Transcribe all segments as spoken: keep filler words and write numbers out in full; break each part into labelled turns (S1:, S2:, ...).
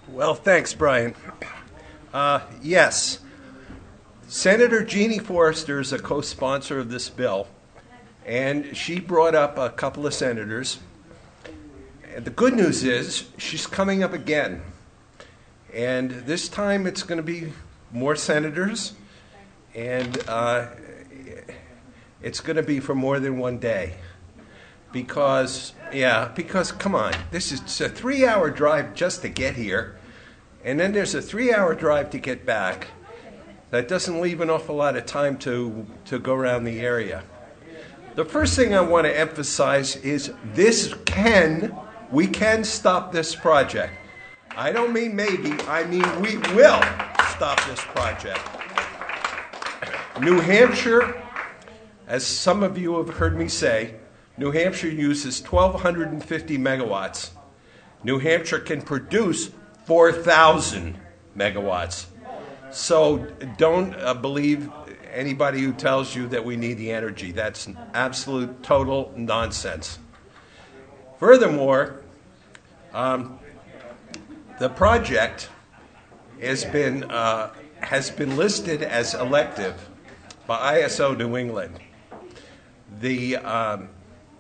S1: Well, thanks, Brian. Uh, yes, Senator Jeannie Forrester is a co-sponsor of this bill, and she brought up a couple of senators. And the good news is she's coming up again, and this time it's going to be more senators, and uh, it's going to be for more than one day. Because, yeah, because, come on, this is a three-hour drive just to get here, and then there's a three-hour drive to get back. That doesn't leave an awful lot of time to, to go around the area. The first thing I want to emphasize is this can, we can stop this project. I don't mean maybe, I mean we will stop this project. New Hampshire, as some of you have heard me say, New Hampshire uses one thousand two hundred fifty megawatts. New Hampshire can produce four thousand megawatts. So don't uh, believe anybody who tells you that we need the energy. That's absolute, total nonsense. Furthermore, um, the project has been, uh, has been listed as elective by I S O New England. The... Um,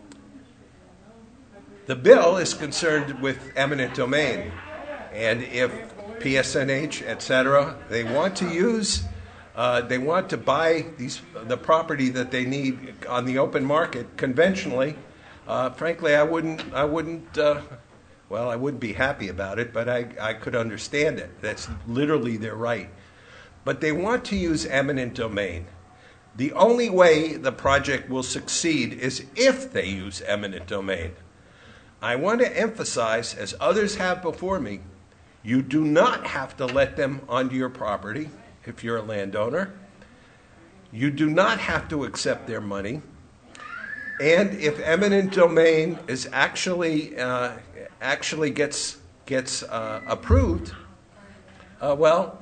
S1: The bill is concerned with eminent domain, and if P S N H, et cetera, they want to use, uh, they want to buy these the property that they need on the open market conventionally. Uh, frankly, I wouldn't, I wouldn't, uh, well, I wouldn't be happy about it, but I, I could understand it. That's literally their right. But they want to use eminent domain. The only way the project will succeed is if they use eminent domain. I want to emphasize, as others have before me, you do not have to let them onto your property if you're a landowner. You do not have to accept their money. And if eminent domain is actually uh, actually gets gets uh, approved, uh, well,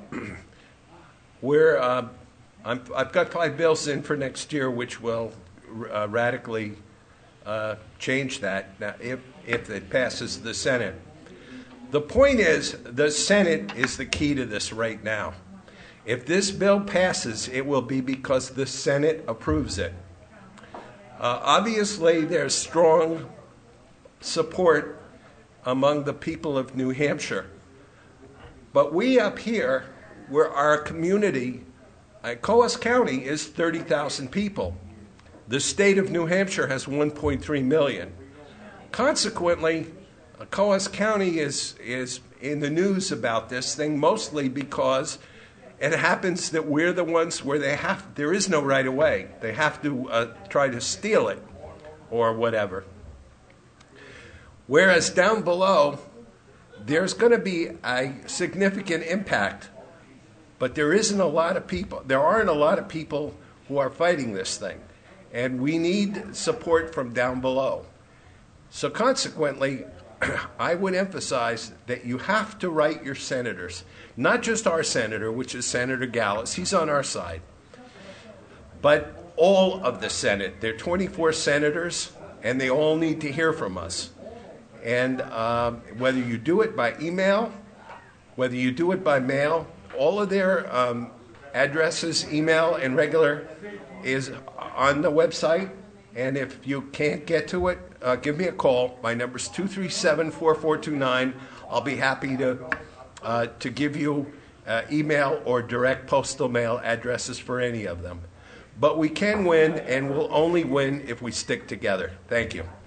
S1: we're uh, I'm, I've got five bills in for next year, which will uh, radically uh, change that. Now, if if it passes the Senate. The point is, the Senate is the key to this right now. If this bill passes, it will be because the Senate approves it. Uh, obviously, there's strong support among the people of New Hampshire. But we up here, where our community, uh, Coos County is thirty thousand people. The state of New Hampshire has one point three million. Consequently, Coos County is, is in the news about this thing mostly because it happens that we're the ones where they have, there is no right of way. They have to uh, try to steal it or whatever. Whereas down below, there's going to be a significant impact, but there isn't a lot of people, there aren't a lot of people who are fighting this thing. And we need support from down below. So consequently, I would emphasize that you have to write your senators, not just our senator, which is Senator Gallus, he's on our side, but all of the Senate. There are twenty-four senators, and they all need to hear from us. And um, whether you do it by email, whether you do it by mail, all of their um, addresses, email, and regular is on the website. And if you can't get to it, uh, give me a call. My number is two three seven, four four two nine. I'll be happy to uh, to give you uh, email or direct postal mail addresses for any of them. But we can win, and we'll only win if we stick together. Thank you.